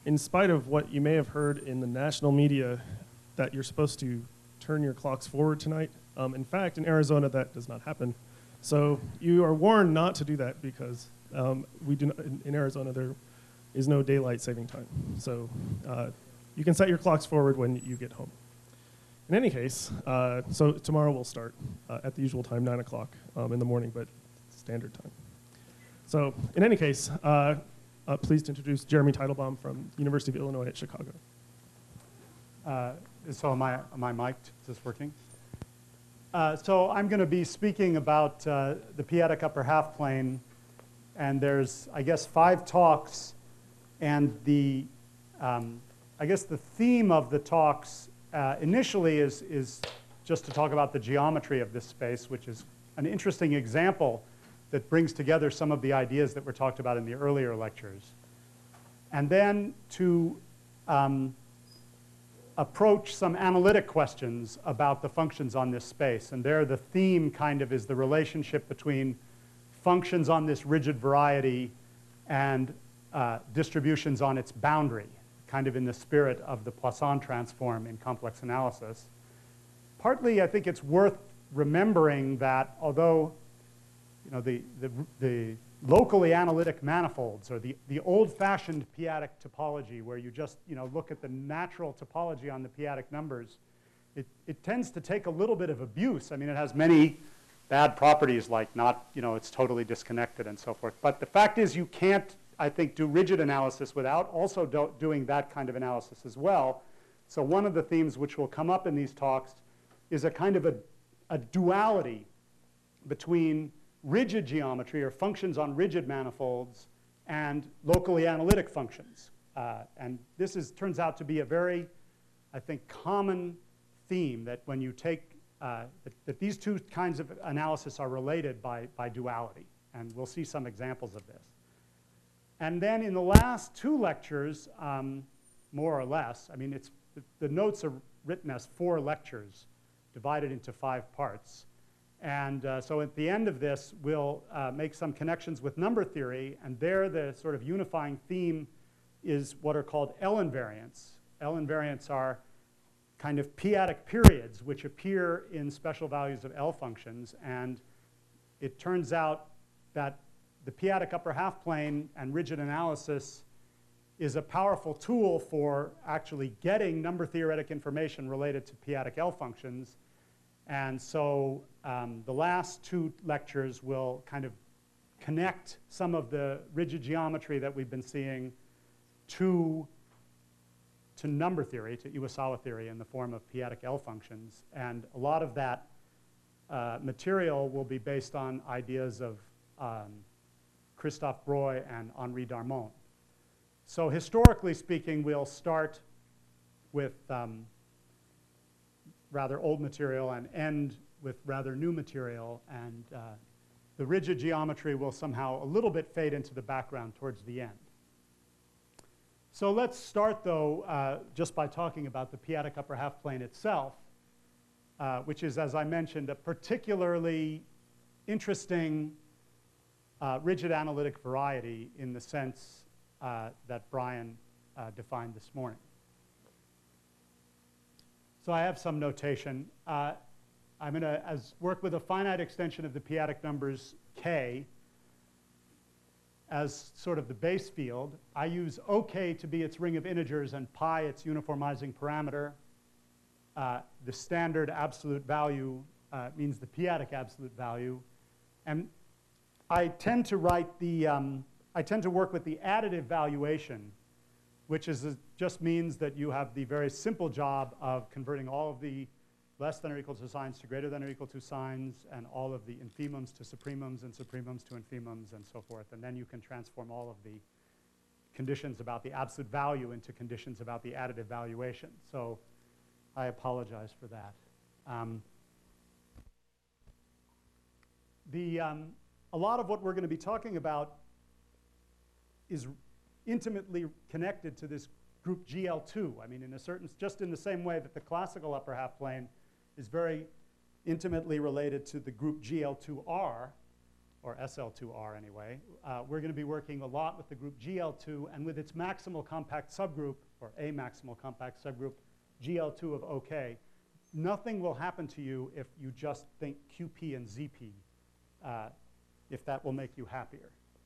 in spite of what you may have heard in the national media that you're supposed to turn your clocks forward tonight, in fact, in Arizona, that does not happen. So you are warned not to do that because we do not, in Arizona, there is no daylight saving time. So you can set your clocks forward when you get home. In any case, so tomorrow we'll start at the usual time, 9 o'clock in the morning, but standard time. So in any case, pleased to introduce Jeremy Teitelbaum from University of Illinois at Chicago. So am I mic'd? Is this working? So I'm going to be speaking about the p-adic upper half plane, and there's, I guess, 5 talks, and the, I guess the theme of the talks initially is just to talk about the geometry of this space, which is an interesting example that brings together some of the ideas that were talked about in the earlier lectures. And then to approach some analytic questions about the functions on this space. And there the theme kind of is the relationship between functions on this rigid variety and distributions on its boundary, kind of in the spirit of the Poisson transform in complex analysis. Partly, I think it's worth remembering that although the locally analytic manifolds, or the old-fashioned p-adic topology, where you just look at the natural topology on the p-adic numbers, it tends to take a little bit of abuse. I mean, it has many bad properties, like not, it's totally disconnected and so forth. But the fact is, you can't, I think, do rigid analysis without also doing that kind of analysis as well. So one of the themes which will come up in these talks is a kind of a duality between rigid geometry, or functions on rigid manifolds, and locally analytic functions. And this turns out to be a very, I think, common theme, that when you take, that these two kinds of analysis are related by duality. And we'll see some examples of this. And then in the last 2 lectures, more or less, I mean, the notes are written as 4 lectures divided into 5 parts. And so at the end of this, we'll make some connections with number theory. And there, the sort of unifying theme is what are called L-invariants. L-invariants are kind of p-adic periods, which appear in special values of L functions. And it turns out that the p-adic upper half plane and rigid analysis is a powerful tool for actually getting number theoretic information related to p-adic L functions. And so the last 2 lectures will kind of connect some of the rigid geometry that we've been seeing to number theory, to Iwasawa theory in the form of p-adic L functions. And a lot of that material will be based on ideas of Christophe Breuil and Henri Darmon. So historically speaking, we'll start with rather old material and end with rather new material, and the rigid geometry will somehow a little bit fade into the background towards the end. So let's start, though, just by talking about the p-adic upper half plane itself, which is, as I mentioned, a particularly interesting rigid analytic variety in the sense that Brian defined this morning. So I have some notation. I'm going to work with a finite extension of the p-adic numbers k as sort of the base field. I use OK to be its ring of integers and pi its uniformizing parameter. The standard absolute value means the p-adic absolute value. And I tend to work with the additive valuation, which just means that you have the very simple job of converting all of the less than or equal to signs to greater than or equal to signs, and all of the infimums to supremums, and supremums to infimums, and so forth. And then you can transform all of the conditions about the absolute value into conditions about the additive valuation. So I apologize for that. A lot of what we're going to be talking about is intimately connected to this group GL2. I mean, just in the same way that the classical upper half plane is very intimately related to the group GL2R, or SL2R anyway. We're going to be working a lot with the group GL2 and with its maximal compact subgroup, or a maximal compact subgroup, GL2 of OK. Nothing will happen to you if you just think QP and ZP, if that will make you happier.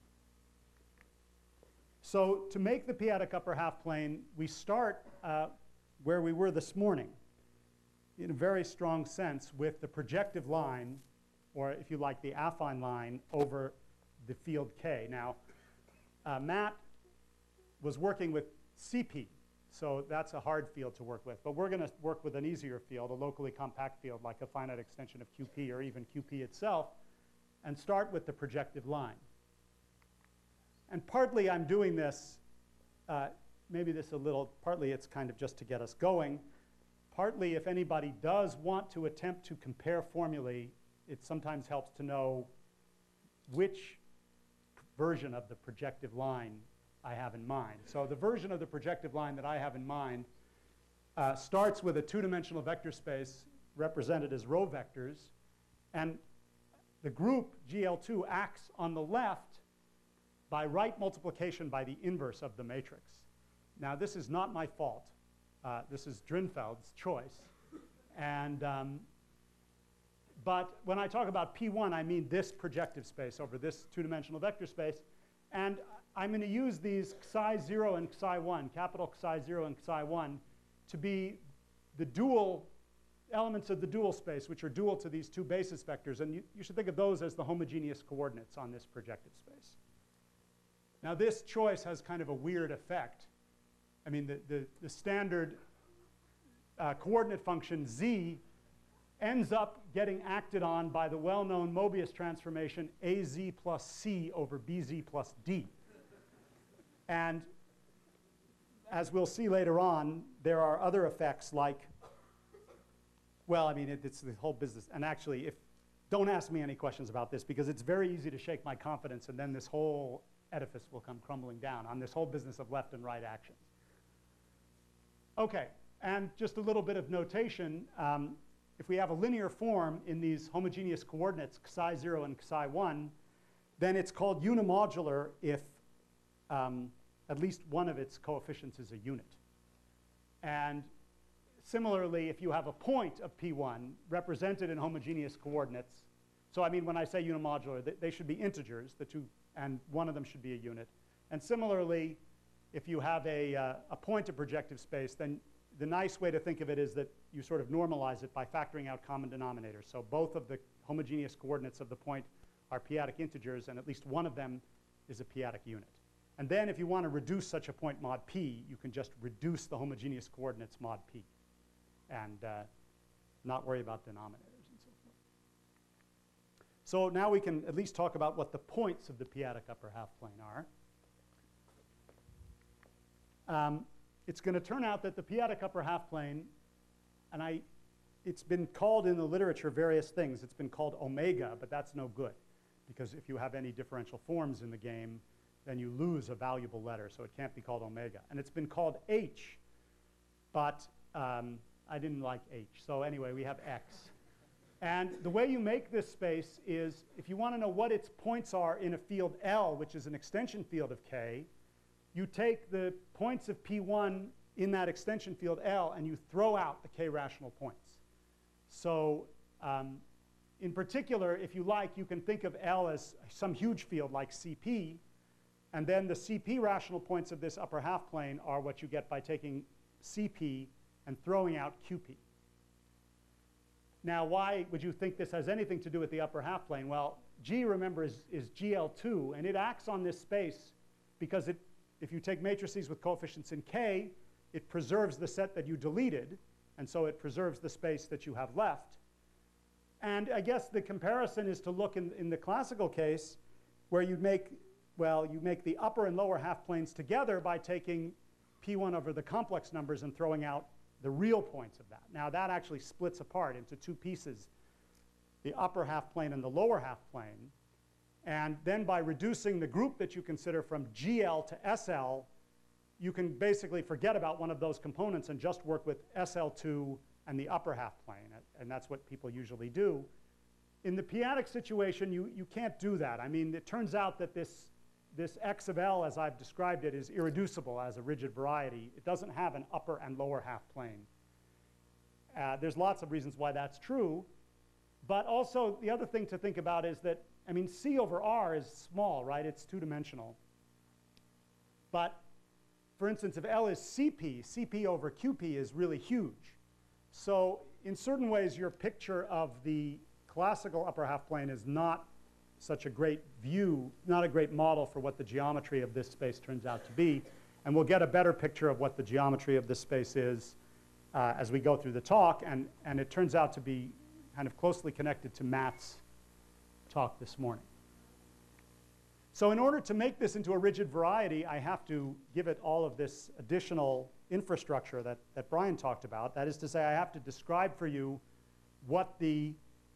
So to make the p-adic upper half plane, we start where we were this morning, in a very strong sense, with the projective line, or if you like, the affine line over the field K. Now, Matt was working with CP, so that's a hard field to work with. But we're going to work with an easier field, a locally compact field like a finite extension of QP or even QP itself, and start with the projective line. And partly I'm doing this, maybe this a little, partly it's kind of just to get us going. Partly if anybody does want to attempt to compare formulae, it sometimes helps to know which version of the projective line I have in mind. So the version of the projective line that I have in mind starts with a two-dimensional vector space represented as row vectors. And the group GL2 acts on the left by right multiplication by the inverse of the matrix. Now, this is not my fault. This is Drinfeld's choice. And, but when I talk about P1, I mean this projective space over this two-dimensional vector space. And I'm going to use these Xi0 and Xi1, capital Xi0 and Xi1, to be the dual elements of the dual space, which are dual to these two basis vectors. And you should think of those as the homogeneous coordinates on this projective space. Now, this choice has kind of a weird effect. I mean, the standard coordinate function z ends up getting acted on by the well-known Mobius transformation az plus c over bz plus d. And as we'll see later on, there are other effects like, well, I mean, it's the whole business. And actually, don't ask me any questions about this, because it's very easy to shake my confidence, and then this whole edifice will come crumbling down on this whole business of left and right actions. OK, and just a little bit of notation. If we have a linear form in these homogeneous coordinates, Xi0 and Xi1, then it's called unimodular if at least one of its coefficients is a unit. And similarly, if you have a point of P1 represented in homogeneous coordinates, so I mean, when I say unimodular, they should be integers, the two, and one of them should be a unit. And similarly, if you have a point of projective space, then the nice way to think of it is that you sort of normalize it by factoring out common denominators. So both of the homogeneous coordinates of the point are p-adic integers, and at least one of them is a p-adic unit. And then if you want to reduce such a point mod p, you can just reduce the homogeneous coordinates mod p and not worry about denominators and so forth. So now we can at least talk about what the points of the p-adic upper half plane are. It's going to turn out that the p-adic upper half plane, and it's been called in the literature various things. It's been called omega, but that's no good, because if you have any differential forms in the game, then you lose a valuable letter, so it can't be called omega. And it's been called H, but I didn't like H. So anyway, we have X. And the way you make this space is, if you want to know what its points are in a field L, which is an extension field of K, you take the points of P1 in that extension field L, and you throw out the K rational points. So in particular, if you like, you can think of L as some huge field like CP, and then the CP rational points of this upper half plane are what you get by taking CP and throwing out QP. Now, why would you think this has anything to do with the upper half plane? Well, G, remember, is GL2, and it acts on this space because if you take matrices with coefficients in K, it preserves the set that you deleted, and so it preserves the space that you have left. And I guess the comparison is to look in the classical case where you make the upper and lower half planes together by taking P1 over the complex numbers and throwing out the real points of that. Now, that actually splits apart into two pieces, the upper half plane and the lower half plane. And then by reducing the group that you consider from GL to SL, you can basically forget about one of those components and just work with SL2 and the upper half plane. And that's what people usually do. in the p-adic situation, you can't do that. I mean, it turns out that this x of L, as I've described it, is irreducible as a rigid variety. It doesn't have an upper and lower half plane. There's lots of reasons why that's true. But also, the other thing to think about is that, I mean, C over R is small, right? It's two-dimensional. But, for instance, if L is CP, CP over QP is really huge. So in certain ways, your picture of the classical upper half plane is not such a great view, not a great model for what the geometry of this space turns out to be. And we'll get a better picture of what the geometry of this space is as we go through the talk. And it turns out to be kind of closely connected to Matt's talk this morning. So in order to make this into a rigid variety, I have to give it all of this additional infrastructure that Brian talked about. That is to say, I have to describe for you what these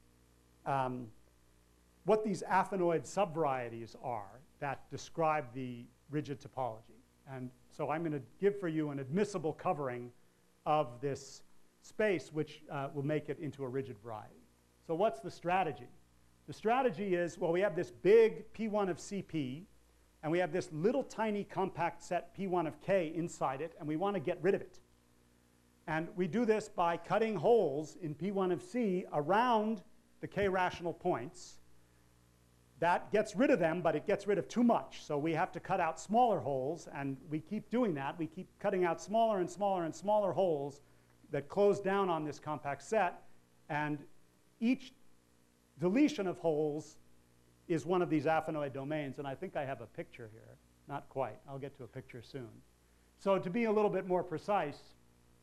aphanoid subvarieties are that describe the rigid topology. And so I'm going to give for you an admissible covering of this space, which will make it into a rigid variety. So what's the strategy? The strategy is, well, we have this big P1 of CP, and we have this little tiny compact set P1 of K inside it, and we want to get rid of it. And we do this by cutting holes in P1 of C around the K rational points. That gets rid of them, but it gets rid of too much. So we have to cut out smaller holes, and we keep doing that. We keep cutting out smaller and smaller and smaller holes that close down on this compact set. And each deletion of holes is one of these aphanoid domains. And I think I have a picture here. Not quite. I'll get to a picture soon. So to be a little bit more precise,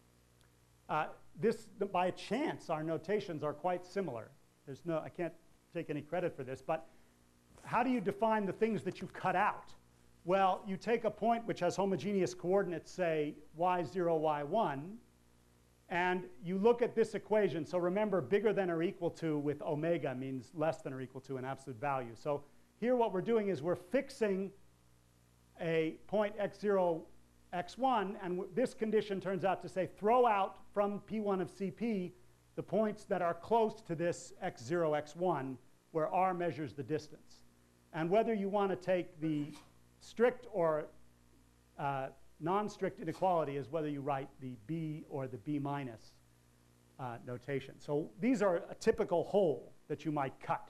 by chance, our notations are quite similar. I can't take any credit for this. But how do you define the things that you've cut out? Well, you take a point which has homogeneous coordinates, say y0, y1, and you look at this equation. So remember, bigger than or equal to with omega means less than or equal to an absolute value. So here what we're doing is we're fixing a point x0, x1, and this condition turns out to say throw out from P1 of CP the points that are close to this x0, x1, where r measures the distance. And whether you want to take the strict or non-strict inequality is whether you write the B or the B minus notation. So these are a typical hole that you might cut.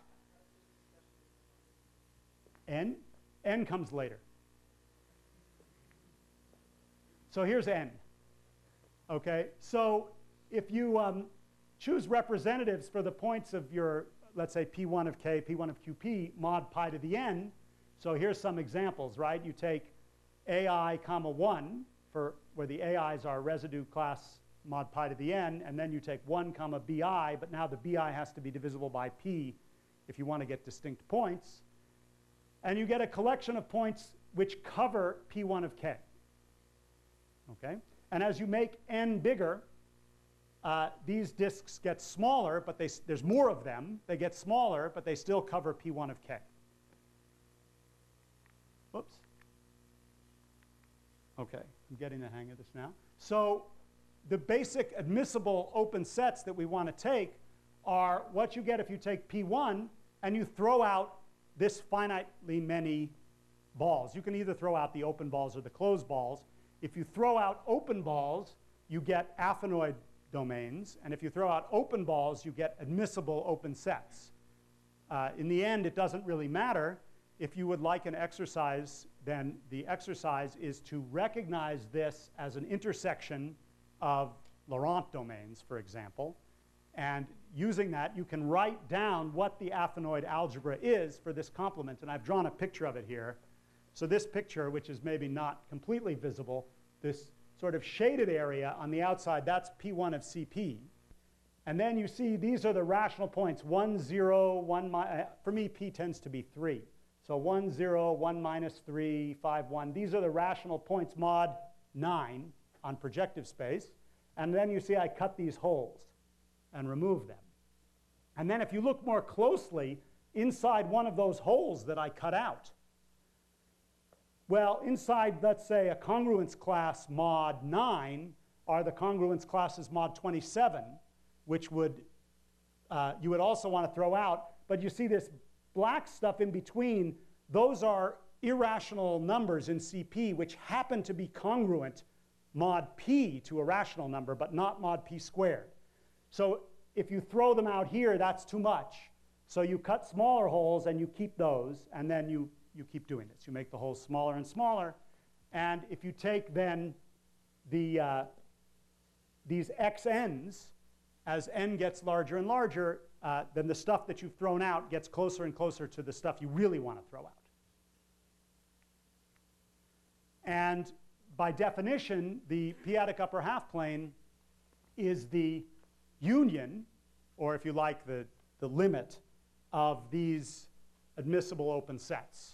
N comes later. So here's N. Okay, so if you choose representatives for the points of your, let's say, P1 of K, P1 of QP, mod pi to the N. So here's some examples, right? You take AI comma 1 for where the AIs are residue class mod pi to the N, and then you take 1 comma BI, but now the BI has to be divisible by P if you want to get distinct points. And you get a collection of points which cover P1 of K. Okay? And as you make N bigger, these disks get smaller, but there's more of them. They get smaller, but they still cover P1 of K. Whoops. OK, I'm getting the hang of this now. So the basic admissible open sets that we want to take are what you get if you take P1 and you throw out this finitely many balls. You can either throw out the open balls or the closed balls. If you throw out open balls, you get aphanoid domains. And if you throw out open balls, you get admissible open sets. In the end, it doesn't really matter. If you would like an exercise, then the exercise is to recognize this as an intersection of Laurent domains, for example. And using that, you can write down what the aphanoid algebra is for this complement. And I've drawn a picture of it here. So this picture, which is maybe not completely visible, this sort of shaded area on the outside, that's P1 of CP. And then you see these are the rational points, 1, 0, 1, for me, P tends to be 3. So 1, 0, 1 minus 3, 5, 1. These are the rational points mod 9 on projective space. And then you see I cut these holes and remove them. And then if you look more closely inside one of those holes that I cut out, well, inside, let's say, a congruence class mod 9 are the congruence classes mod 27, which would you would also want to throw out. but you see this black stuff in between. Those are irrational numbers in CP, which happen to be congruent mod p to a rational number, but not mod p squared. So if you throw them out here, that's too much. So you cut smaller holes and you keep those, and then you keep doing this. You make the holes smaller and smaller. And if you take then these xn's, as n gets larger and larger, then the stuff that you've thrown out gets closer and closer to the stuff you really want to throw out. And by definition, the p-adic upper half plane is the union, or if you like, the limit of these admissible open sets.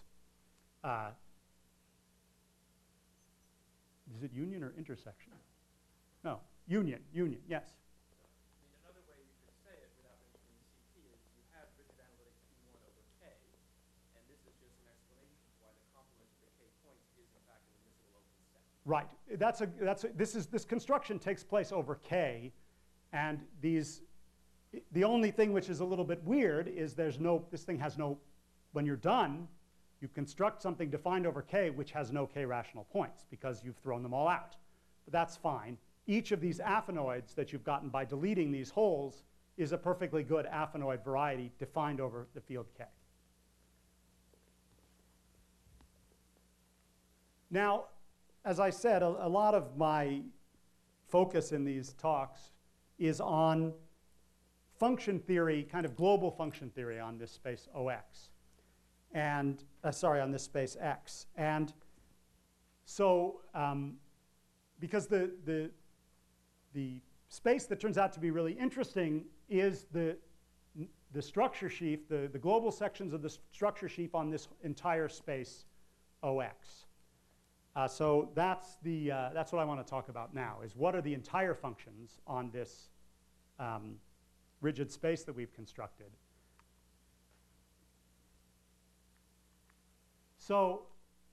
Is it union or intersection? No, union, yes. Another way you could say it without mentioning CP is you have rigid analytic P1 over K, and this is just an explanation why the complement of the K points is in fact an admissible open set. Right. This construction takes place over K, and the only thing which is a little bit weird is this thing has no, when you're done, you construct something defined over K which has no K rational points because you've thrown them all out. But that's fine. Each of these aphanoids that you've gotten by deleting these holes is a perfectly good aphanoid variety defined over the field K. Now, as I said, a lot of my focus in these talks is on function theory, kind of global function theory on this space OX. And, on this space X. And so, because the space that turns out to be really interesting is the structure sheaf, the global sections of the structure sheaf on this entire space OX. So that's what I want to talk about now, is what are the entire functions on this rigid space that we've constructed. So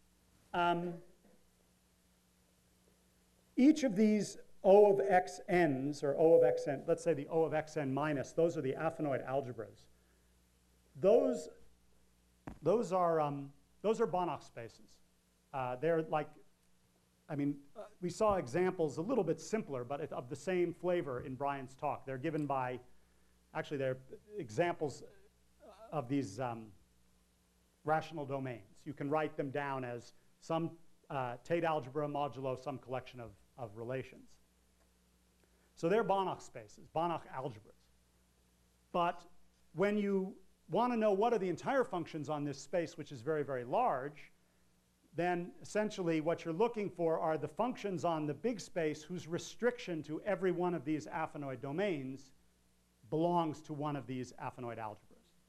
each of these O of xn's, or O of xn, let's say the O of xn minus, those are the aphanoid algebras. Those are Banach spaces. They're like, we saw examples a little bit simpler, but of the same flavor in Brian's talk. They're given by, actually they're examples of these rational domains. You can write them down as some Tate algebra modulo some collection of relations. So they're Banach spaces, Banach algebras. But when you want to know what are the entire functions on this space, which is very, very large, then essentially what you're looking for are the functions on the big space whose restriction to every one of these aphanoid domains belongs to one of these aphanoid algebras.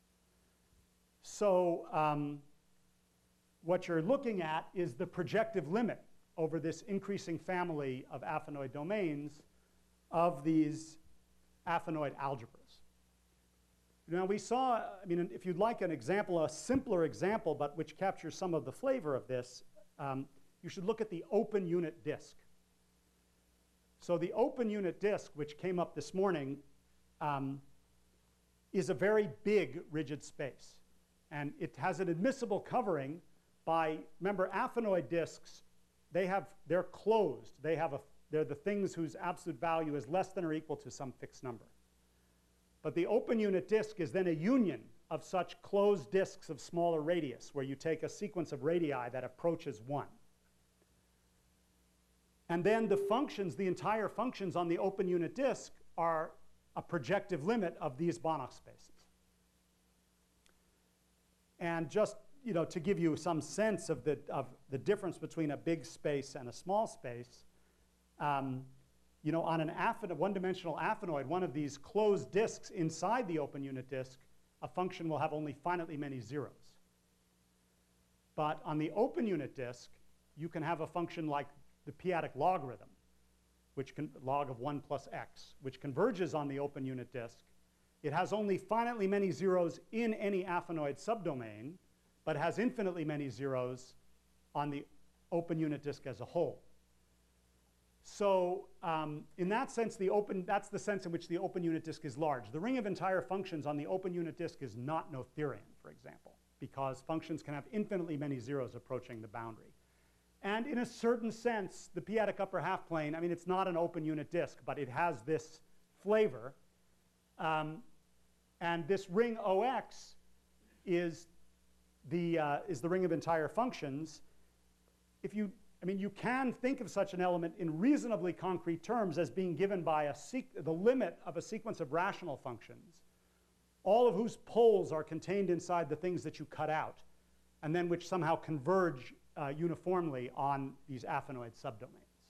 So what you're looking at is the projective limit over this increasing family of aphanoid domains of these aphanoid algebras. Now we saw, if you'd like an example, a simpler example, but which captures some of the flavor of this, you should look at the open unit disk. So the open unit disk, which came up this morning, is a very big rigid space. And it has an admissible covering by, remember, aphanoid disks, they're closed. They're the things whose absolute value is less than or equal to some fixed number. But the open unit disk is then a union of such closed disks of smaller radius, where you take a sequence of radii that approaches 1. And then the functions, the entire functions on the open unit disk are a projective limit of these Banach spaces. And just to give you some sense of the difference between a big space and a small space, on a one-dimensional aphanoid, one of these closed disks inside the open unit disk, a function will have only finitely many zeros. But on the open unit disk, you can have a function like the p-adic logarithm, log of 1 plus x, which converges on the open unit disk. It has only finitely many zeros in any aphanoid subdomain, but has infinitely many zeros on the open unit disk as a whole. So in that sense, that's the sense in which the open unit disk is large. The ring of entire functions on the open unit disk is not Noetherian, for example, because functions can have infinitely many zeros approaching the boundary. And in a certain sense, the p-adic upper half plane, I mean, it's not an open unit disk, but it has this flavor. And this ring OX is the ring of entire functions. You can think of such an element in reasonably concrete terms as being given by the limit of a sequence of rational functions, all of whose poles are contained inside the things that you cut out, and then which somehow converge uniformly on these affinoid subdomains.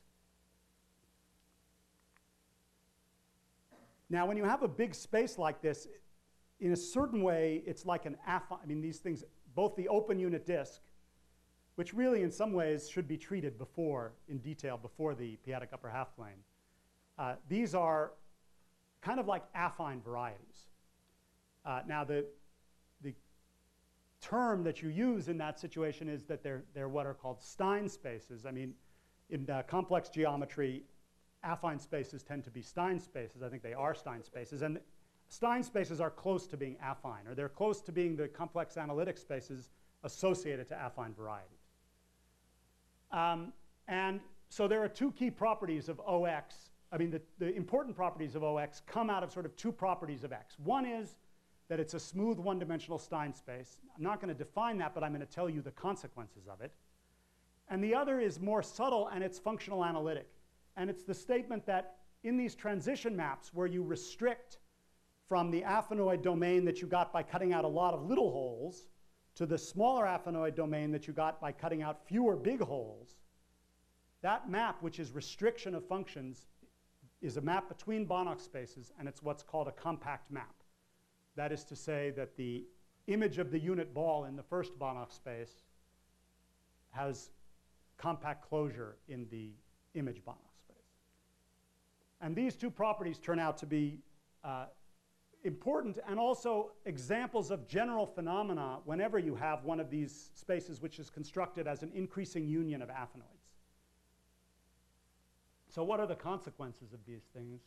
Now, when you have a big space like this, in a certain way, it's like an affine. I mean, these things, both the open unit disk, which really in some ways should be treated in detail before the p-adic upper half plane. These are kind of like affine varieties. Now, the term that you use in that situation is that they're what are called Stein spaces. I mean, in complex geometry, affine spaces tend to be Stein spaces. I think they are Stein spaces. And Stein spaces are close to being affine, or they're close to being the complex analytic spaces associated to affine varieties. And so there are two key properties of OX. I mean, the important properties of OX come out of sort of two properties of X. One is that it's a smooth one-dimensional Stein space. I'm not going to define that, but I'm going to tell you the consequences of it. And the other is more subtle, and it's functional analytic. And it's the statement that in these transition maps where you restrict from the affinoid domain that you got by cutting out a lot of little holes to the smaller affinoid domain that you got by cutting out fewer big holes, that map, which is restriction of functions, is a map between Banach spaces, and it's what's called a compact map. That is to say that the image of the unit ball in the first Banach space has compact closure in the image Banach space. And these two properties turn out to be important and also examples of general phenomena whenever you have one of these spaces which is constructed as an increasing union of affinoids. So what are the consequences of these things?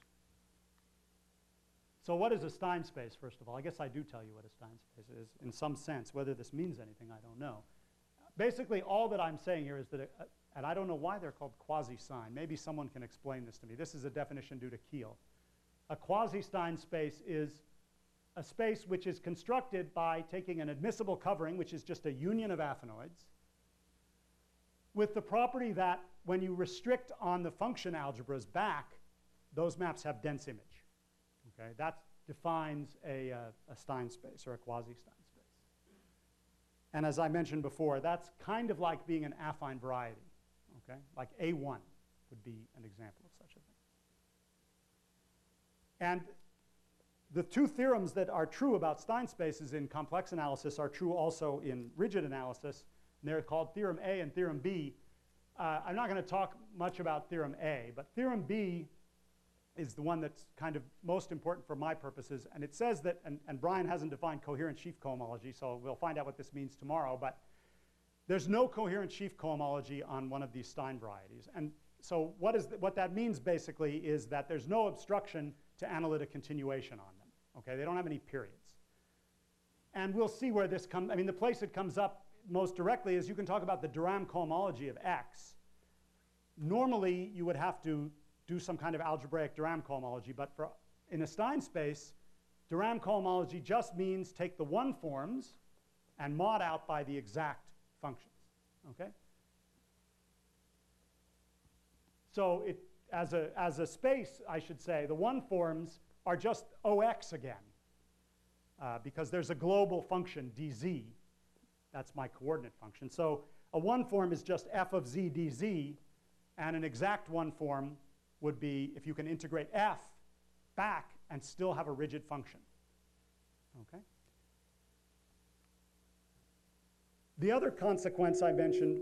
So what is a Stein space, first of all? I guess I do tell you what a Stein space is in some sense. Whether this means anything, I don't know. Basically, all that I'm saying here is that, and I don't know why they're called quasi-Stein. Maybe someone can explain this to me. This is a definition due to Kiel. A quasi-Stein space is a space which is constructed by taking an admissible covering, which is just a union of affinoids, with the property that when you restrict on the function algebras back, those maps have dense image. Okay? That defines a Stein space or a quasi-Stein space. And as I mentioned before, that's kind of like being an affine variety. Okay? Like A1 would be an example of such a thing. And the two theorems that are true about Stein spaces in complex analysis are true also in rigid analysis. And they're called Theorem A and Theorem B. I'm not going to talk much about Theorem A, but Theorem B is the one that's kind of most important for my purposes. And it says that, and Brian hasn't defined coherent sheaf cohomology, so we'll find out what this means tomorrow, but there's no coherent sheaf cohomology on one of these Stein varieties. And so what that means basically is that there's no obstruction to analytic continuation on them. Okay, they don't have any periods. And we'll see where this comes. I mean, the place it comes up most directly is you can talk about the de Rham cohomology of X. Normally, you would have to do some kind of algebraic de Rham cohomology, but in a Stein space, de Rham cohomology just means take the one forms and mod out by the exact functions. Okay? So as a space, I should say, the one forms are just OX again, because there's a global function, dz. That's my coordinate function. So a one form is just f of z dz, and an exact one form would be if you can integrate f back and still have a rigid function. Okay? The other consequence I mentioned,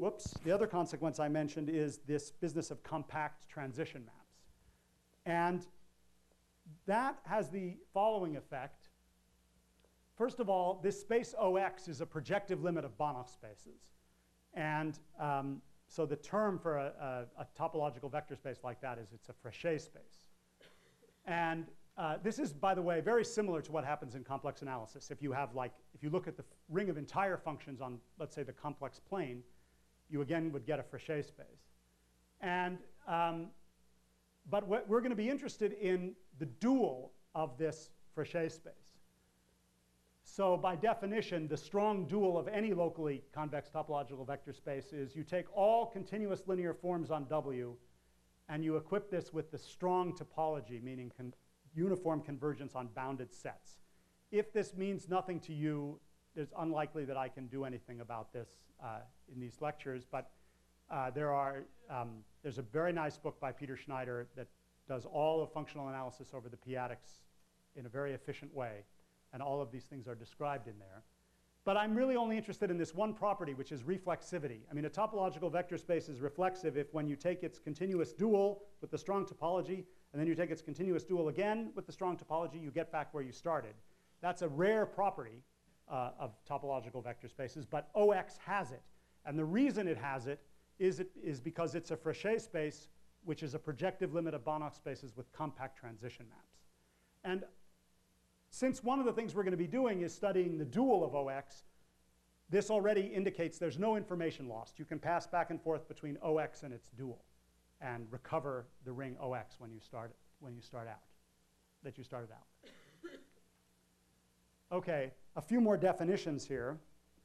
is this business of compact transition maps. And that has the following effect. First of all, this space OX is a projective limit of Banach spaces. And So the term for a topological vector space like that is it's a Frechet space. And this is, by the way, very similar to what happens in complex analysis. If you look at the ring of entire functions on, let's say, the complex plane, you again would get a Frechet space. And, but we're going to be interested in the dual of this Frechet space. So by definition, the strong dual of any locally convex topological vector space is you take all continuous linear forms on W and you equip this with the strong topology, meaning uniform convergence on bounded sets. If this means nothing to you, it's unlikely that I can do anything about this in these lectures, but there's a very nice book by Peter Schneider that does all of functional analysis over the p-adics in a very efficient way, and all of these things are described in there. But I'm really only interested in this one property, which is reflexivity. I mean, a topological vector space is reflexive if when you take its continuous dual with the strong topology, and then you take its continuous dual again with the strong topology, you get back where you started. That's a rare property of topological vector spaces, but OX has it. And the reason it has it is because it's a Frechet space, which is a projective limit of Banach spaces with compact transition maps. And since one of the things we're going to be doing is studying the dual of OX, this already indicates there's no information lost. You can pass back and forth between OX and its dual and recover the ring OX when you start out. Okay, a few more definitions here.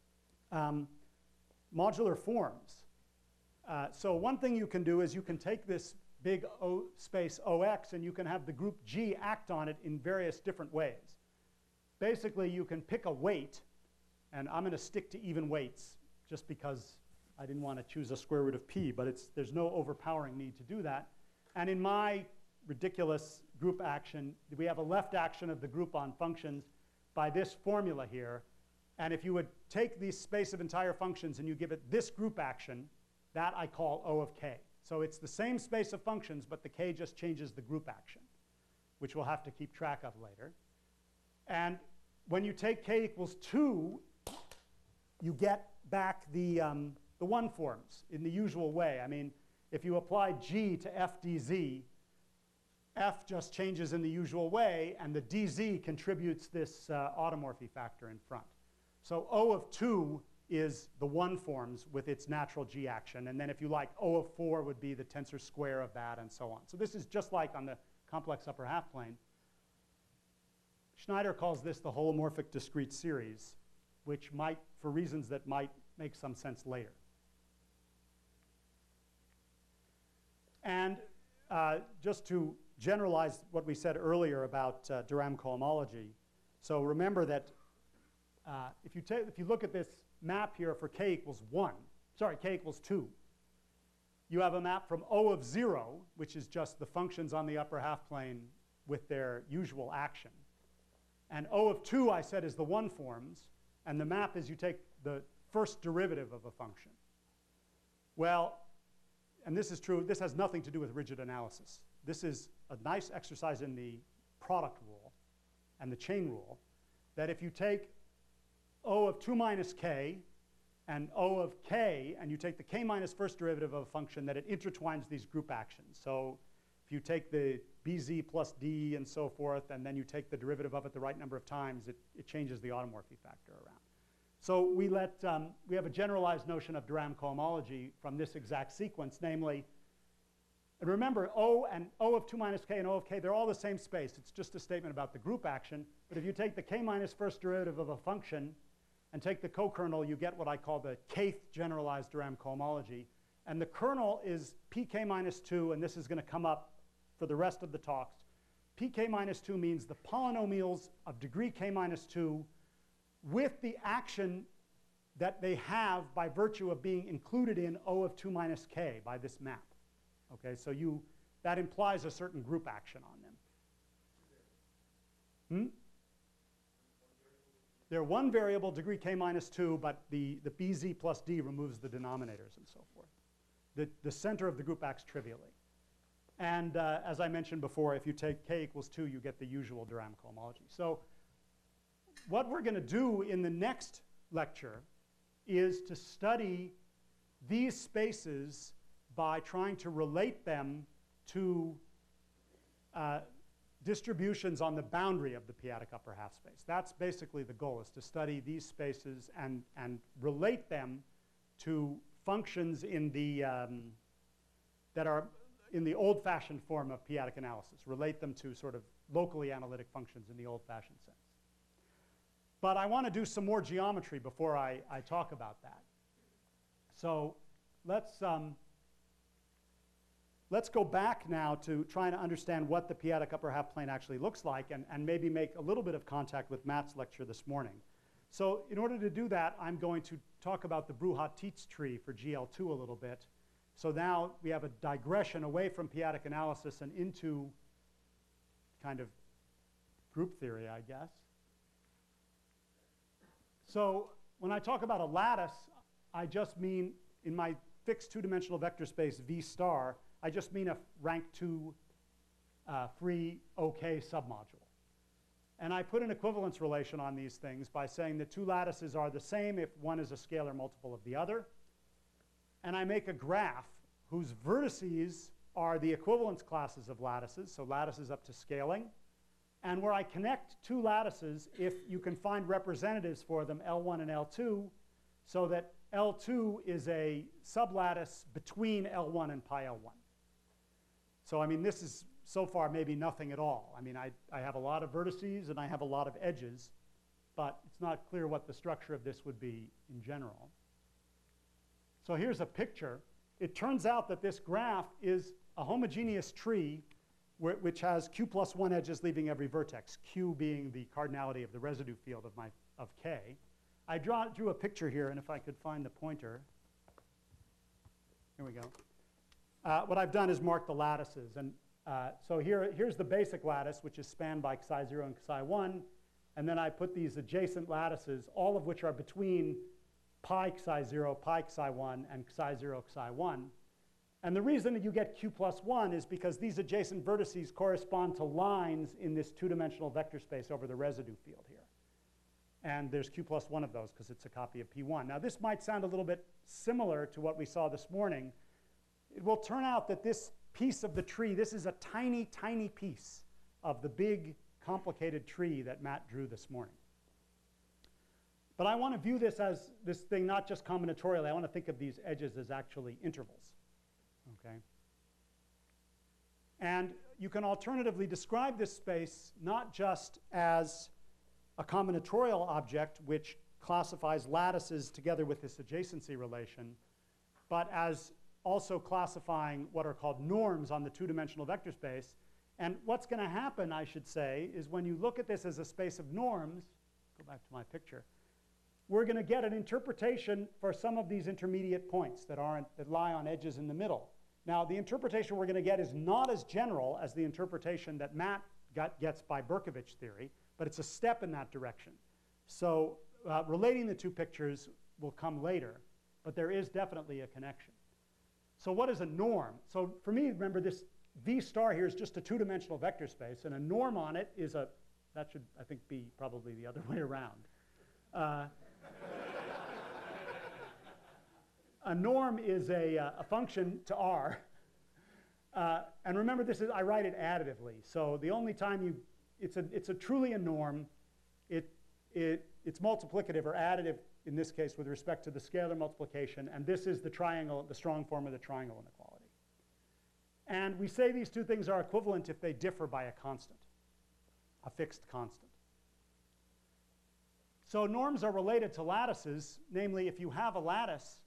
Modular forms. So one thing you can do is you can take this big O space OX and you can have the group G act on it in various different ways. Basically, you can pick a weight, and I'm going to stick to even weights just because I didn't want to choose a square root of p, but there's no overpowering need to do that. And in my ridiculous group action, we have a left action of the group on functions by this formula here. And if you would take the space of entire functions and you give it this group action, that I call O of k. So it's the same space of functions, but the k just changes the group action, which we'll have to keep track of later. And when you take k equals 2, you get back the 1 forms in the usual way. I mean, if you apply g to f dz, f just changes in the usual way, and the dz contributes this automorphy factor in front. So O of 2 is the 1 forms with its natural g action. And then if you like, O of 4 would be the tensor square of that, and so on. So this is just like on the complex upper half plane. Schneider calls this the holomorphic discrete series, which might, for reasons that might make some sense later. And just to generalize what we said earlier about de Rham cohomology, so remember that if you look at this map here for k equals 2, you have a map from O of 0, which is just the functions on the upper half plane with their usual action. And O of 2, I said, is the 1 forms. And the map is you take the first derivative of a function. Well, and this is true. This has nothing to do with rigid analysis. This is a nice exercise in the product rule and the chain rule, that if you take O of 2 minus k and O of k, and you take the k minus first derivative of a function, that it intertwines these group actions. So if you take the bz plus d and so forth, and then you take the derivative of it the right number of times, it changes the automorphy factor around. So we have a generalized notion of de Rham cohomology from this exact sequence, namely, and remember, O of 2 minus k and O of k, they're all the same space. It's just a statement about the group action. But if you take the k minus first derivative of a function and take the co-kernel, you get what I call the kth generalized de Rham cohomology. And the kernel is pk minus 2, and this is going to come up for the rest of the talks. Pk minus 2 means the polynomials of degree k minus 2 with the action that they have by virtue of being included in O of 2 minus k by this map. Okay, so that implies a certain group action on them. They're one variable, degree k minus 2, but the bz plus d removes the denominators and so forth. The center of the group acts trivially. And as I mentioned before, if you take k equals 2, you get the usual de Rham cohomology. So what we're going to do in the next lecture is to study these spaces by trying to relate them to distributions on the boundary of the p-adic upper half space. That's basically the goal, is to study these spaces and relate them to functions in the, that are in the old-fashioned form of p-adic analysis, relate them to sort of locally analytic functions in the old-fashioned sense. But I want to do some more geometry before I talk about that. So let's go back now to trying to understand what the p-adic upper half plane actually looks like, and maybe make a little bit of contact with Matt's lecture this morning. So in order to do that, I'm going to talk about the Brouhat-Tietz tree for GL2 a little bit. So now we have a digression away from p-adic analysis and into kind of group theory, I guess. So when I talk about a lattice, I just mean in my fixed two-dimensional vector space V star, I just mean a rank 2 free OK submodule. And I put an equivalence relation on these things by saying the two lattices are the same if one is a scalar multiple of the other. And I make a graph whose vertices are the equivalence classes of lattices, so lattices up to scaling, and where I connect two lattices if you can find representatives for them, L1 and L2, so that L2 is a sublattice between L1 and pi L1. So I mean, this is so far maybe nothing at all. I mean, I have a lot of vertices and I have a lot of edges, but it's not clear what the structure of this would be in general. So here's a picture. It turns out that this graph is a homogeneous tree which has q plus 1 edges leaving every vertex, q being the cardinality of the residue field of K. I drew a picture here, and if I could find the pointer. Here we go. What I've done is mark the lattices. And so here's the basic lattice, which is spanned by Xi0 and Xi1. And then I put these adjacent lattices, all of which are between pi Xi0, pi Xi1, and Xi0, Xi1. And the reason that you get q plus 1 is because these adjacent vertices correspond to lines in this two-dimensional vector space over the residue field here. And there's q plus 1 of those because it's a copy of P1. Now, this might sound a little bit similar to what we saw this morning. It will turn out that this piece of the tree, this is a tiny, tiny piece of the big, complicated tree that Matt drew this morning. But I want to view this as this thing not just combinatorially. I want to think of these edges as actually intervals. Okay? And you can alternatively describe this space not just as a combinatorial object which classifies lattices together with this adjacency relation, but as also classifying what are called norms on the two-dimensional vector space. And what's going to happen, I should say, is when you look at this as a space of norms, go back to my picture, we're going to get an interpretation for some of these intermediate points that lie on edges in the middle. Now, the interpretation we're going to get is not as general as the interpretation that Matt gets by Berkovich theory, but it's a step in that direction. So relating the two pictures will come later, but there is definitely a connection. So what is a norm? So for me, remember, this V star here is just a two-dimensional vector space, and a norm on it is a, that should, I think, be probably the other way around. A norm is a function to R. And remember, this is, I write it additively. So the only time it's a truly a norm, it's multiplicative or additive in this case with respect to the scalar multiplication. And this is the triangle, the strong form of the triangle inequality. And we say these two things are equivalent if they differ by a constant, a fixed constant. So norms are related to lattices, namely if you have a lattice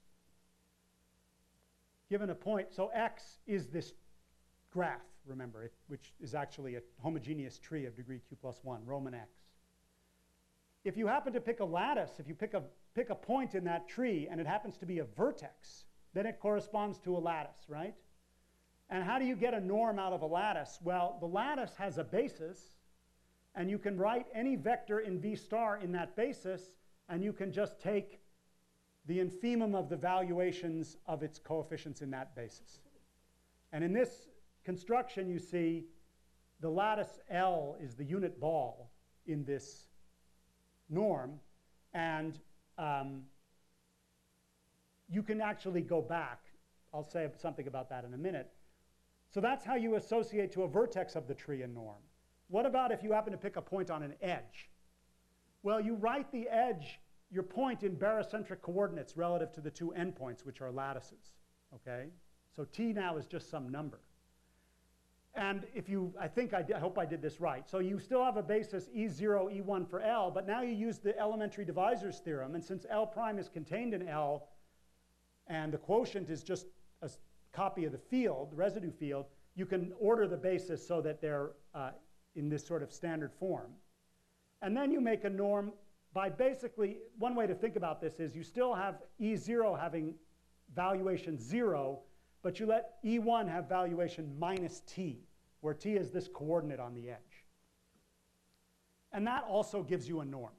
given a point, so X is this graph, remember, which is actually a homogeneous tree of degree q plus 1, Roman X. If you happen to pick a lattice, if you pick a point in that tree and it happens to be a vertex, then it corresponds to a lattice, right? And how do you get a norm out of a lattice? Well, the lattice has a basis, and you can write any vector in V star in that basis, and you can just take the infimum of the valuations of its coefficients in that basis. And in this construction, you see the lattice L is the unit ball in this norm, and you can actually go back. I'll say something about that in a minute. So that's how you associate to a vertex of the tree a norm. What about if you happen to pick a point on an edge? Well, you write the edge, your point, in barycentric coordinates relative to the two endpoints, which are lattices, okay? So t now is just some number. And if you, I hope I did this right. So you still have a basis E0, E1 for L, but now you use the elementary divisors theorem, and since L prime is contained in L, and the quotient is just a copy of the field, the residue field, you can order the basis so that they're in this sort of standard form. And then you make a norm by basically, one way to think about this is you still have E0 having valuation 0, but you let E1 have valuation minus t, where t is this coordinate on the edge. And that also gives you a norm.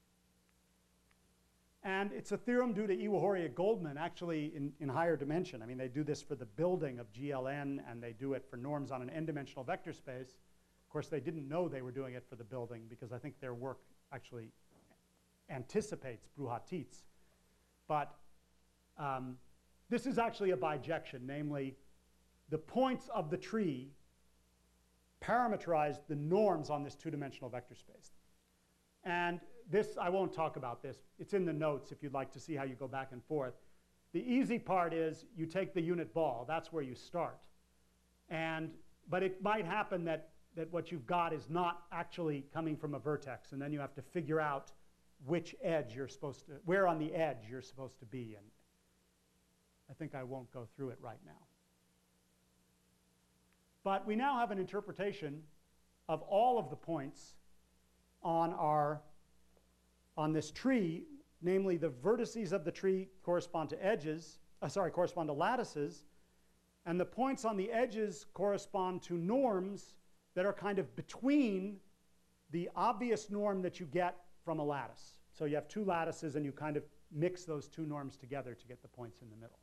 And it's a theorem due to Iwahoria-Goldman, actually in higher dimension. I mean, they do this for the building of GLN, and they do it for norms on an n-dimensional vector space. Of course, they didn't know they were doing it for the building, because I think their work actually anticipates Bruhat-Tietz. But this is actually a bijection, namely, the points of the tree parameterize the norms on this two-dimensional vector space. And this, I won't talk about this. It's in the notes if you'd like to see how you go back and forth. The easy part is you take the unit ball. That's where you start. But it might happen that what you've got is not actually coming from a vertex, and then you have to figure out which edge you're supposed to, where on the edge you're supposed to be. And I think I won't go through it right now. But we now have an interpretation of all of the points on this tree, namely the vertices of the tree correspond to edges, correspond to lattices, and the points on the edges correspond to norms that are kind of between the obvious norm that you get from a lattice. So you have two lattices, and you kind of mix those two norms together to get the points in the middle.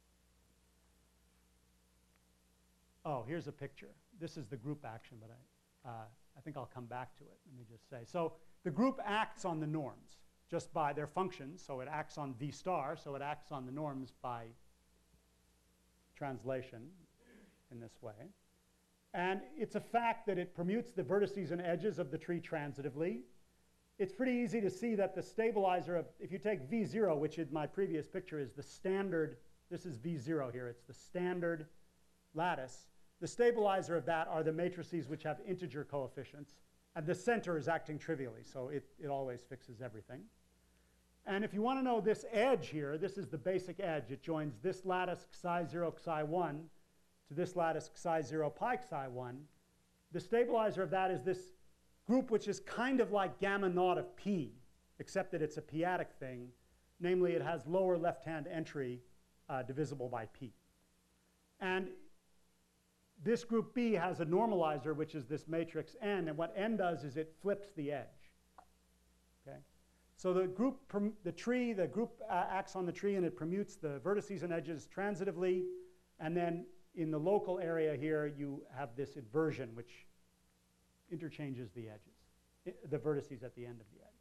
Oh, here's a picture. This is the group action, but I think I'll come back to it. Let me just say. So the group acts on the norms just by their functions. So it acts on V star. So it acts on the norms by translation in this way. And it's a fact that it permutes the vertices and edges of the tree transitively. It's pretty easy to see that the stabilizer of, if you take V0, which in my previous picture is the standard, this is V0 here, it's the standard lattice. The stabilizer of that are the matrices which have integer coefficients. And the center is acting trivially, so it always fixes everything. And if you want to know this edge here, this is the basic edge. It joins this lattice xi0, xi1 to this lattice xi0, pi xi1. The stabilizer of that is this group which is kind of like gamma naught of p, except that it's a p-adic thing. Namely, it has lower left-hand entry divisible by p. And this group B has a normalizer, which is this matrix n, and what n does is it flips the edge. Okay? So the group acts on the tree, and it permutes the vertices and edges transitively, and then in the local area here, you have this inversion, which interchanges the edges, the vertices at the end of the edge.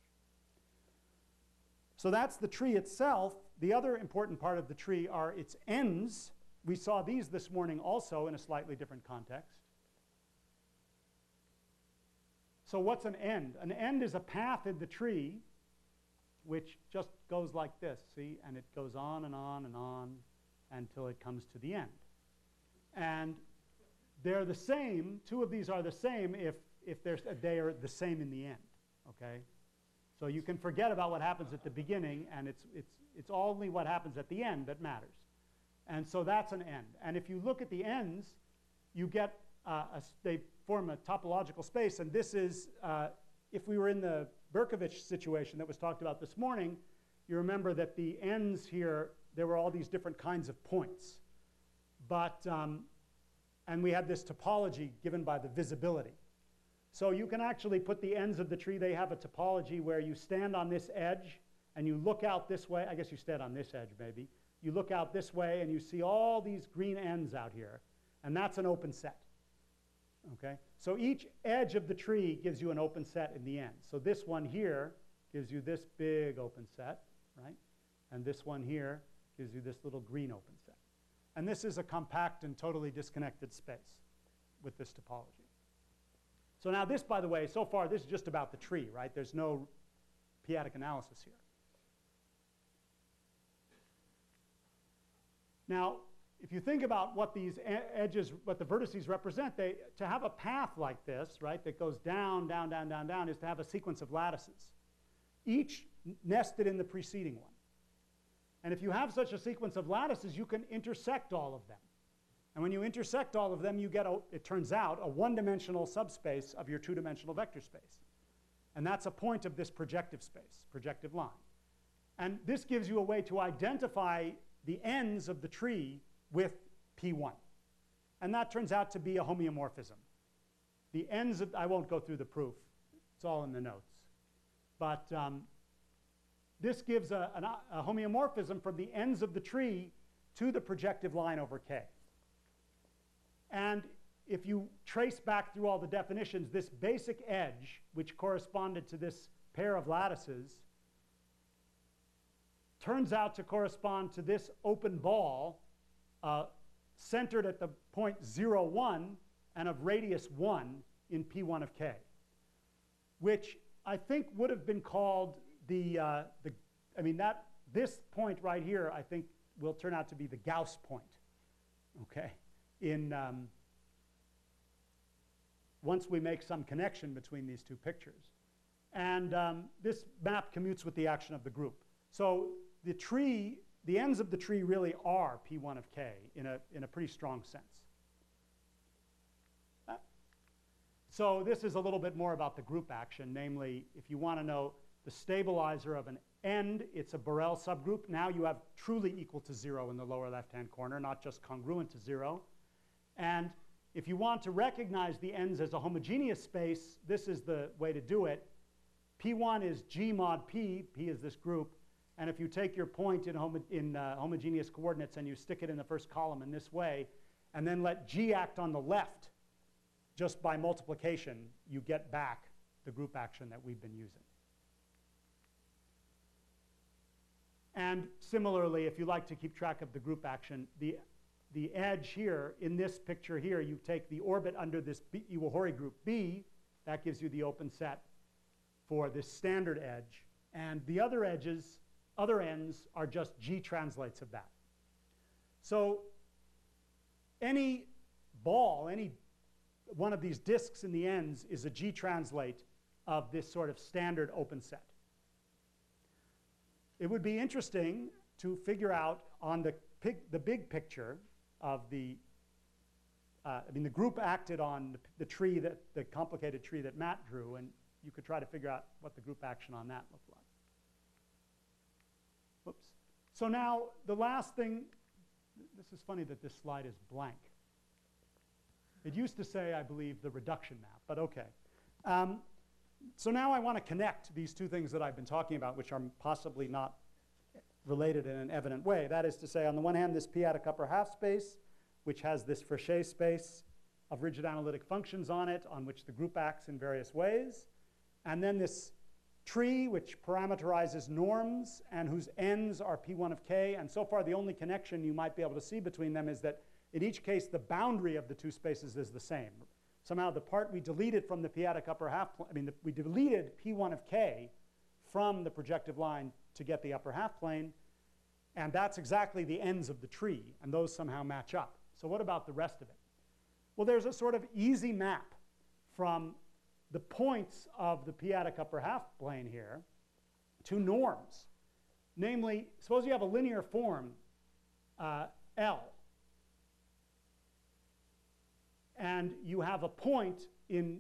So that's the tree itself. The other important part of the tree are its ends. We saw these this morning also in a slightly different context. So what's an end? An end is a path in the tree which just goes like this, see? And it goes on and on and on until it comes to the end. And they're the same, two of these are the same if they are the same in the end, okay? So you can forget about what happens at the beginning, and it's only what happens at the end that matters. And so that's an end. And if you look at the ends, you get, they form a topological space. And this is, if we were in the Berkovich situation that was talked about this morning, you remember that the ends here, there were all these different kinds of points. But, and we had this topology given by the visibility. So you can actually put the ends of the tree, they have a topology where you stand on this edge, and you look out this way. I guess you stand on this edge, maybe. You look out this way, and you see all these green ends out here. And that's an open set. Okay? So each edge of the tree gives you an open set in the end. So this one here gives you this big open set, right? And this one here Gives you this little green open set. And this is a compact and totally disconnected space with this topology. So now this, by the way, so far this is just about the tree, right? There's no p-adic analysis here. Now, if you think about what these edges, what the vertices represent, to have a path like this, right, that goes down, down, down, down, down, is to have a sequence of lattices, each nested in the preceding one. And if you have such a sequence of lattices, you can intersect all of them. And when you intersect all of them, you get, it turns out, a one-dimensional subspace of your two-dimensional vector space. And that's a point of this projective space, projective line. And this gives you a way to identify the ends of the tree with P1. And that turns out to be a homeomorphism. The ends of, I won't go through the proof. It's all in the notes. But this gives a homeomorphism from the ends of the tree to the projective line over K. And if you trace back through all the definitions, this basic edge, which corresponded to this pair of lattices, turns out to correspond to this open ball centered at the point 0, 1 and of radius 1 in P1 of K, which I think would have been called this point right here, I think, will turn out to be the Gauss point, okay? Once we make some connection between these two pictures. And this map commutes with the action of the group. So the tree, the ends of the tree really are P1 of K in a pretty strong sense. So this is a little bit more about the group action, namely, if you want to know the stabilizer of an end, it's a Borel subgroup. Now you have truly equal to 0 in the lower left-hand corner, not just congruent to 0. And if you want to recognize the ends as a homogeneous space, this is the way to do it. P1 is G mod P. P is this group. And if you take your point in homogeneous coordinates and you stick it in the first column in this way, and then let G act on the left, just by multiplication, you get back the group action that we've been using. And similarly, if you like to keep track of the group action, the edge here, in this picture here, you take the orbit under this Iwahori group B, that gives you the open set for this standard edge. And the other edges, other ends, are just G translates of that. So any ball, any one of these disks in the ends is a G translate of this sort of standard open set. It would be interesting to figure out on the big picture of the group acted on the tree, the complicated tree that Matt drew, and you could try to figure out what the group action on that looked like. Whoops. So now the last thing, this is funny that this slide is blank. It used to say, I believe, the reduction map, but okay. So now I want to connect these two things that I've been talking about, which are possibly not related in an evident way. That is to say, on the one hand, this p-adic upper half space, which has this Frechet space of rigid analytic functions on it, on which the group acts in various ways. And then this tree, which parameterizes norms and whose ends are P1 of K. And so far, the only connection you might be able to see between them is that in each case, the boundary of the two spaces is the same. Somehow the part we deleted from the p-adic upper half, we deleted P1 of K from the projective line to get the upper half plane, and that's exactly the ends of the tree, and those somehow match up. So what about the rest of it? Well, there's a sort of easy map from the points of the p-adic upper half plane here to norms. Namely, suppose you have a linear form, L, and you have a point in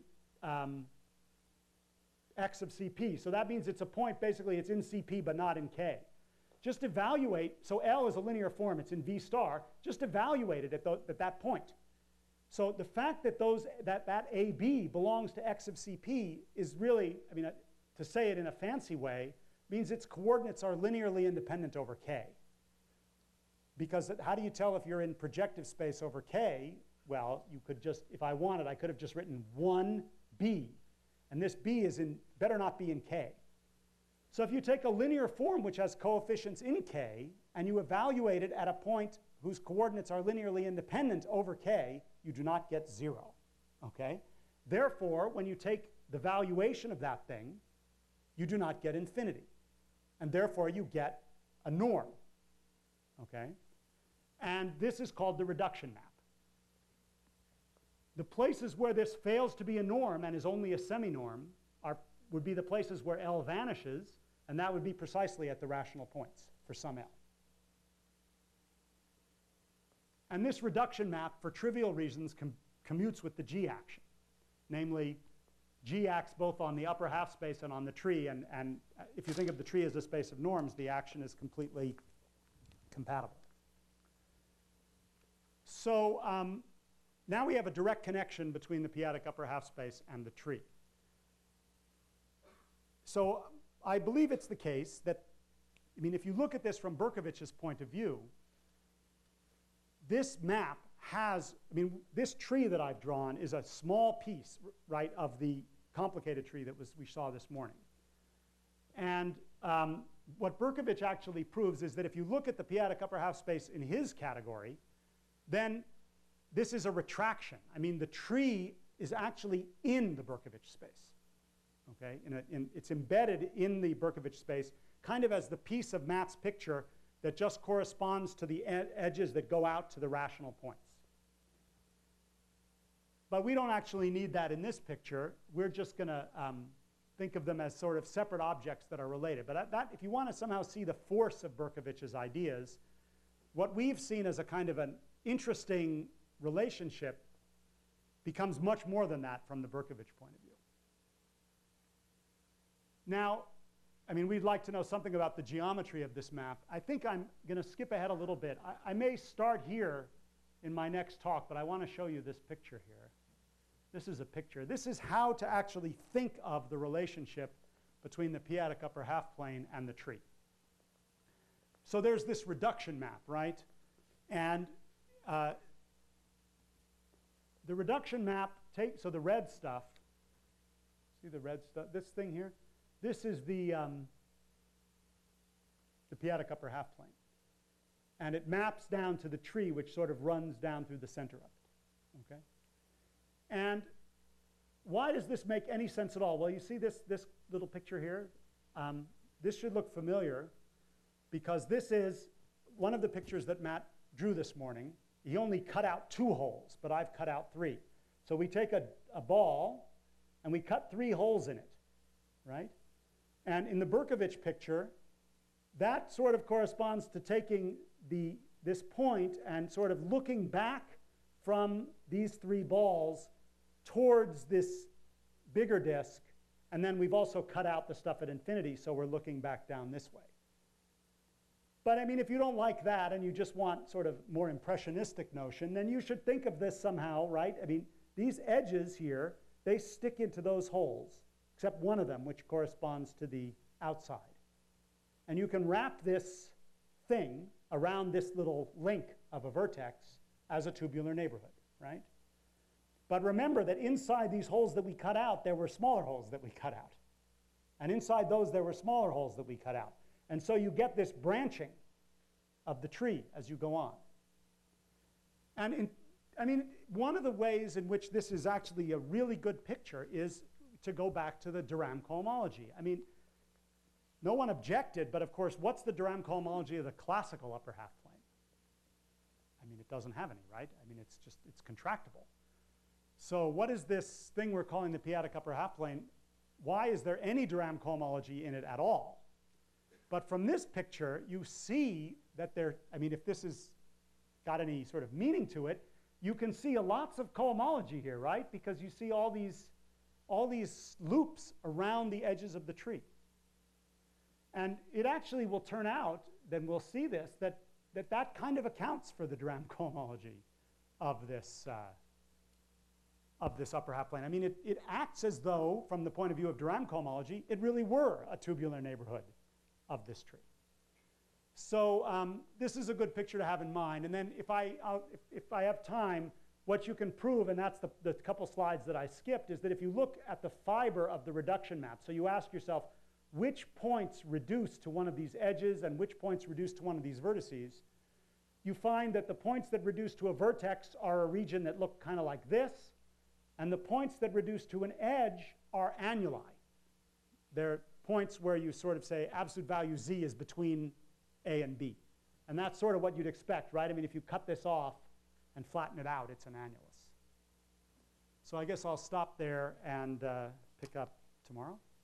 x of CP. So that means it's a point, basically, it's in CP but not in K. Just evaluate, so L is a linear form, it's in V star, just evaluate it at that point. So the fact that that AB belongs to x of CP is really, to say it in a fancy way, means its coordinates are linearly independent over K. Because how do you tell if you're in projective space over K? Well, you could just, if I wanted, I could have just written 1B. And this B is better not be in K. So if you take a linear form which has coefficients in k, and you evaluate it at a point whose coordinates are linearly independent over k, you do not get 0. Okay? Therefore, when you take the valuation of that thing, you do not get infinity. And therefore, you get a norm. Okay? And this is called the reduction map. The places where this fails to be a norm and is only a semi-norm would be the places where L vanishes, and that would be precisely at the rational points for some L. And this reduction map, for trivial reasons, commutes with the G action. Namely, G acts both on the upper half space and on the tree, and if you think of the tree as a space of norms, the action is completely compatible. So now we have a direct connection between the p-adic upper half space and the tree. So I believe it's the case that, I mean, if you look at this from Berkovich's point of view, this map has, I mean, this tree that I've drawn is a small piece, right, of the complicated tree that we saw this morning. And what Berkovich actually proves is that if you look at the p-adic upper half space in his category, then this is a retraction. I mean, the tree is actually in the Berkovich space. Okay? It's embedded in the Berkovich space, kind of as the piece of Matt's picture that just corresponds to the edges that go out to the rational points. But we don't actually need that in this picture. We're just going to think of them as sort of separate objects that are related. But if you want to somehow see the force of Berkovich's ideas, what we've seen as a kind of an interesting relationship becomes much more than that from the Berkovich point of view. Now, I mean, we'd like to know something about the geometry of this map. I think I'm going to skip ahead a little bit. I may start here in my next talk, but I want to show you this picture here. This is a picture. This is how to actually think of the relationship between the p-adic upper half plane and the tree. So there's this reduction map, right? And the reduction map so the red stuff, see the red stuff, this thing here? This is the p-adic upper half plane. And it maps down to the tree, which sort of runs down through the center of it. Okay? And why does this make any sense at all? Well, you see this little picture here? This should look familiar, because this is one of the pictures that Matt drew this morning. He only cut out 2 holes, but I've cut out 3. So we take a ball, and we cut 3 holes in it, right? And in the Berkovich picture, that sort of corresponds to taking this point and sort of looking back from these 3 balls towards this bigger disk, and then we've also cut out the stuff at infinity, so we're looking back down this way. But I mean, if you don't like that and you just want sort of more impressionistic notion, then you should think of this somehow, right? I mean, these edges here, they stick into those holes, except one of them, which corresponds to the outside. And you can wrap this thing around this little link of a vertex as a tubular neighborhood, right? But remember that inside these holes that we cut out, there were smaller holes that we cut out. And inside those, there were smaller holes that we cut out. And so you get this branching of the tree as you go on. And I mean, one of the ways in which this is actually a really good picture is to go back to the de Rham cohomology. I mean, no one objected, but of course, what's the de Rham cohomology of the classical upper half plane? I mean, it doesn't have any, right? I mean, it's contractible. So what is this thing we're calling the p-adic upper half plane? Why is there any de Rham cohomology in it at all? But from this picture, you see that I mean, if this has got any sort of meaning to it, you can see lots of cohomology here, right? Because you see all these loops around the edges of the tree. And it actually will turn out, then we'll see this, that kind of accounts for the de Rham cohomology of this upper half plane. I mean, it acts as though, from the point of view of de Rham cohomology, it really were a tubular neighborhood of this tree. So this is a good picture to have in mind. And then if I have time, what you can prove, and that's the couple slides that I skipped, is that if you look at the fiber of the reduction map, so you ask yourself, which points reduce to one of these edges and which points reduce to one of these vertices, you find that the points that reduce to a vertex are a region that look kind of like this, and the points that reduce to an edge are annuli. They're points where you sort of say absolute value z is between A and B. And that's sort of what you'd expect, right? I mean, if you cut this off and flatten it out, it's an annulus. So I guess I'll stop there and pick up tomorrow.